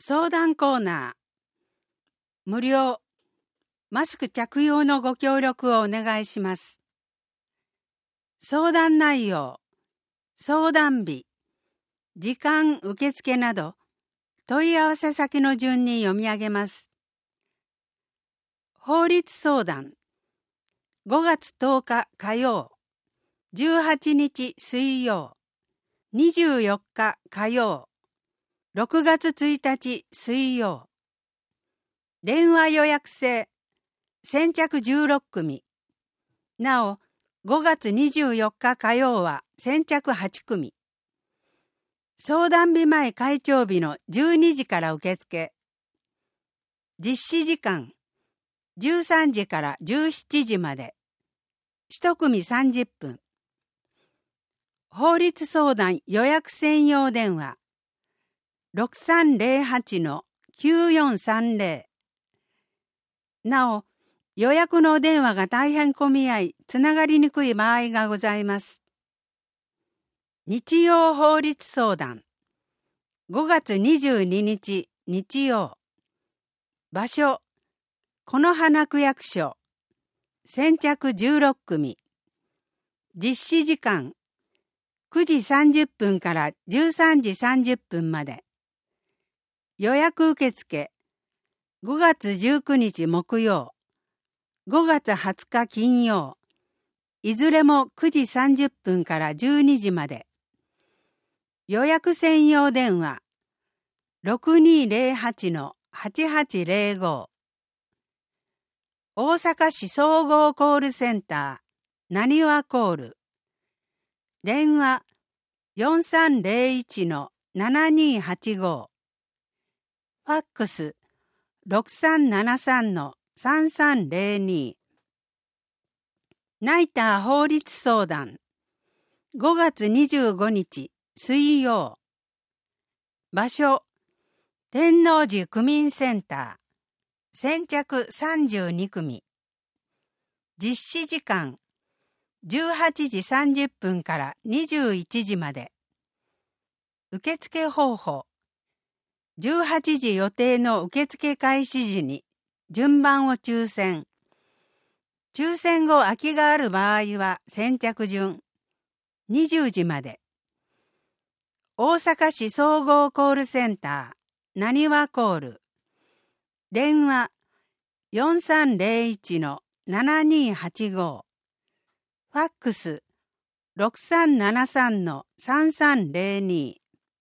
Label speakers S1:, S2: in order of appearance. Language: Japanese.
S1: 相談コーナー。無料。マスク着用のご協力をお願いします。相談内容、相談日、時間受付など、問い合わせ先の順に読み上げます。法律相談。5月10日火曜、18日水曜、24日火曜、6月1日水曜。電話予約制。先着16組。なお、5月24日火曜は先着8組。相談日前開帳日の12時から受付。実施時間、13時から17時まで。1組30分。法律相談予約専用電話。6308-9430。なお、予約のお電話が大変混み合い、つながりにくい場合がございます。日曜法律相談。5月22日日曜。場所、此花区役所。先着16組。実施時間、9時30分から13時30分まで。予約受付、5月19日木曜、5月20日金曜、いずれも9時30分から12時まで。予約専用電話、6208-8805。大阪市総合コールセンター、なにわコール。電話、4301-7285。ファックス、6373-3302。ナイター法律相談。5月25日水曜。場所、天王寺区民センター。先着32組。実施時間、18時30分から21時まで。受付方法。18時予定の受付開始時に順番を抽選。抽選後空きがある場合は先着順。20時まで。大阪市総合コールセンター、なにわコール。電話、4301-7285。ファックス、6373-3302。